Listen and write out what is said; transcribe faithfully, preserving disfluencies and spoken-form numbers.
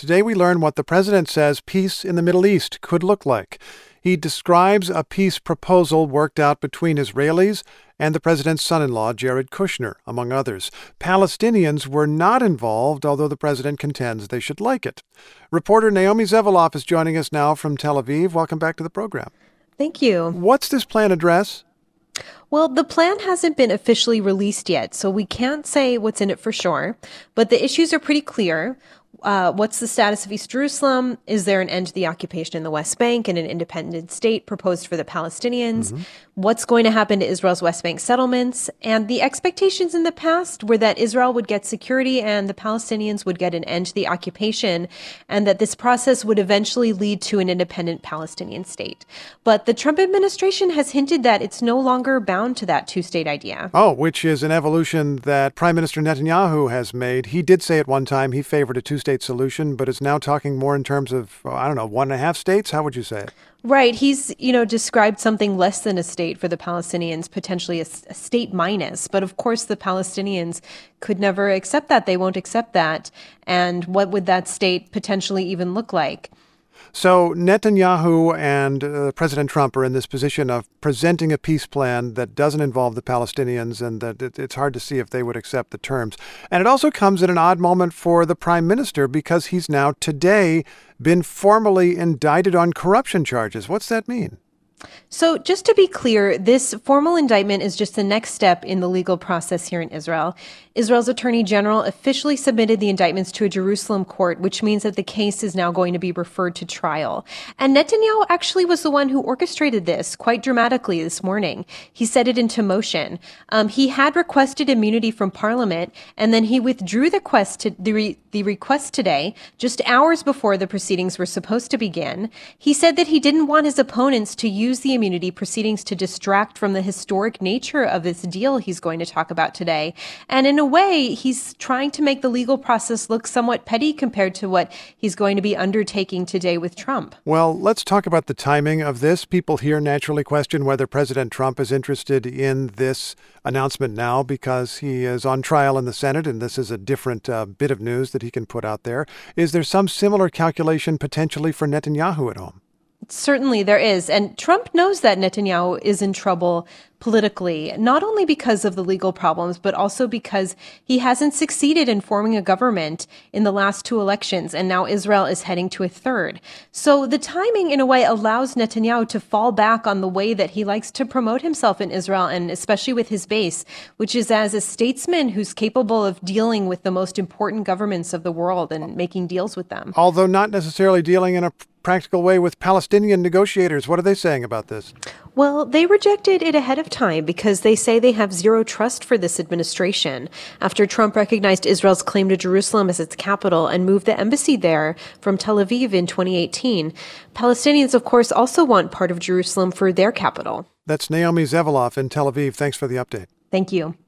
Today we learn what the president says peace in the Middle East could look like. He describes a peace proposal worked out between Israelis and the president's son-in-law, Jared Kushner, among others. Palestinians were not involved, although the president contends they should like it. Reporter Naomi Zeveloff is joining us now from Tel Aviv. Welcome back to the program. Thank you. What's this plan address? Well, the plan hasn't been officially released yet, so we can't say what's in it for sure. But the issues are pretty clear. Uh, what's the status of East Jerusalem? Is there an end to the occupation in the West Bank and an independent state proposed for the Palestinians? Mm-hmm. What's going to happen to Israel's West Bank settlements? And the expectations in the past were that Israel would get security and the Palestinians would get an end to the occupation, and that this process would eventually lead to an independent Palestinian state. But the Trump administration has hinted that it's no longer bound to that two-state idea. Oh, which is an evolution that Prime Minister Netanyahu has made. He did say at one time he favored a two-state solution, but is now talking more in terms of, oh, I don't know, one and a half states? How would you say it? Right. He's, you know, described something less than a state for the Palestinians, potentially a, a state minus. But of course, the Palestinians could never accept that. They won't accept that. And what would that state potentially even look like? So Netanyahu and uh, President Trump are in this position of presenting a peace plan that doesn't involve the Palestinians, and that it, it's hard to see if they would accept the terms. And it also comes at an odd moment for the prime minister because he's now today been formally indicted on corruption charges. What's that mean? So just to be clear, this formal indictment is just the next step in the legal process here in Israel. Israel's Attorney General officially submitted the indictments to a Jerusalem court, which means that the case is now going to be referred to trial. And Netanyahu actually was the one who orchestrated this quite dramatically this morning. He set it into motion. Um, he had requested immunity from Parliament, and then he withdrew the request, to, the, re, the request today, just hours before the proceedings were supposed to begin. He said that he didn't want his opponents to use the immunity proceedings to distract from the historic nature of this deal he's going to talk about today. And in a way, he's trying to make the legal process look somewhat petty compared to what he's going to be undertaking today with Trump. Well, let's talk about the timing of this. People here naturally question whether President Trump is interested in this announcement now because he is on trial in the Senate, and this is a different uh, bit of news that he can put out there. Is there some similar calculation potentially for Netanyahu at home? Certainly there is. And Trump knows that Netanyahu is in trouble politically, not only because of the legal problems, but also because he hasn't succeeded in forming a government in the last two elections, and now Israel is heading to a third. So the timing, in a way, allows Netanyahu to fall back on the way that he likes to promote himself in Israel, and especially with his base, which is as a statesman who's capable of dealing with the most important governments of the world and making deals with them. Although not necessarily dealing in a practical way with Palestinian negotiators. What are they saying about this? Well, they rejected it ahead of time because they say they have zero trust for this administration after Trump recognized Israel's claim to Jerusalem as its capital and moved the embassy there from Tel Aviv in twenty eighteen. Palestinians, of course, also want part of Jerusalem for their capital. That's Naomi Zeveloff in Tel Aviv. Thanks for the update. Thank you.